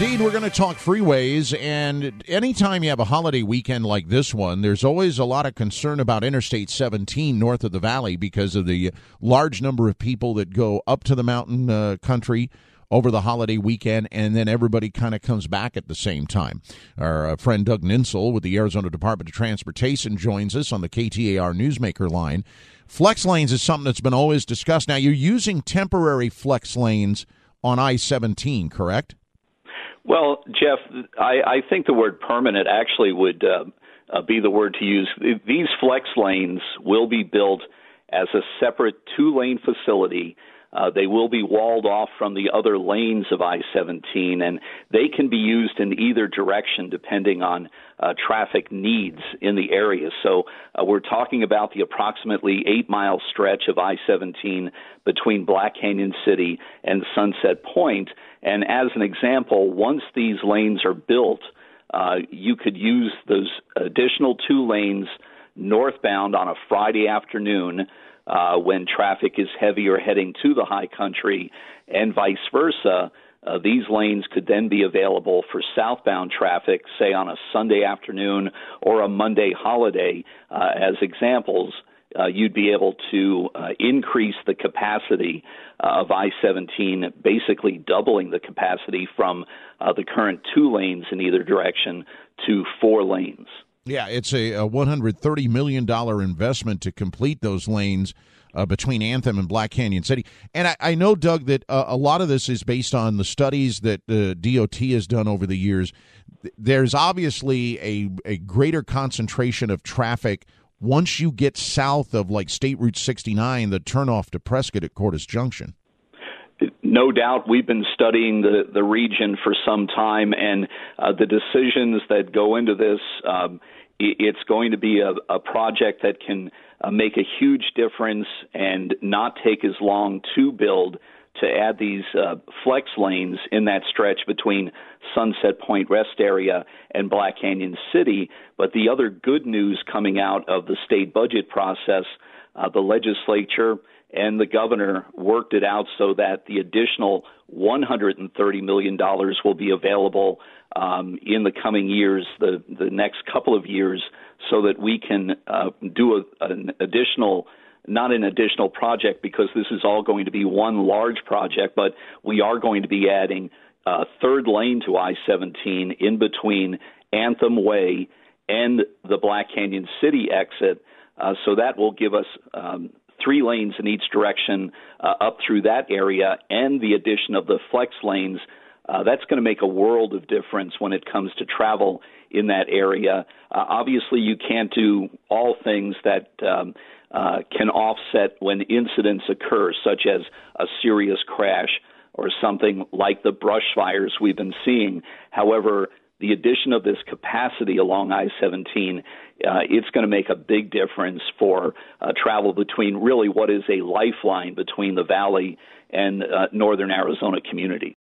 Indeed, we're going to talk freeways, and anytime you have a holiday weekend like this one, there's always a lot of concern about Interstate 17 north of the valley because of the large number of people that go up to the mountain country over the holiday weekend, and then everybody kind of comes back at the same time. Our friend Doug Ninsel with the Arizona Department of Transportation joins us on the KTAR Newsmaker line. Flex lanes is something that's been always discussed. Now, you're using temporary flex lanes on I-17, correct? Well, Jeff, I think the word permanent actually would be the word to use. These flex lanes will be built as a separate two-lane facility. They will be walled off from the other lanes of I-17, and they can be used in either direction depending on traffic needs in the area. So we're talking about the approximately 8-mile stretch of I-17 between Black Canyon City and Sunset Point. And as an example, once these lanes are built, you could use those additional 2 lanes northbound on a Friday afternoon when traffic is heavier heading to the high country, and vice versa. These lanes could then be available for southbound traffic, say on a Sunday afternoon or a Monday holiday. As examples, you'd be able to increase the capacity of I-17, basically doubling the capacity from the current 2 lanes in either direction to 4 lanes. Yeah, it's a $130 million investment to complete those lanes between Anthem and Black Canyon City. And I know, Doug, that a lot of this is based on the studies that the DOT has done over the years. There's obviously a greater concentration of traffic once you get south of, like, State Route 69, the turnoff to Prescott at Cordes Junction. No doubt, we've been studying the region for some time, and the decisions that go into this, it's going to be a project that can make a huge difference and not take as long to build to add these flex lanes in that stretch between Sunset Point Rest Area and Black Canyon City. But the other good news coming out of the state budget process, the legislature and the governor worked it out so that the additional $130 million will be available in the coming years, the next couple of years, so that we can do an additional, not an additional project because this is all going to be one large project, but we are going to be adding a 3rd lane to I-17 in between Anthem Way and the Black Canyon City exit. So that will give us 3 lanes in each direction up through that area, and the addition of the flex lanes. That's going to make a world of difference when it comes to travel in that area. Obviously, you can't do all things that can offset when incidents occur, such as a serious crash or something like the brush fires we've been seeing. However, the addition of this capacity along I-17, it's going to make a big difference for travel between really what is a lifeline between the valley and northern Arizona community.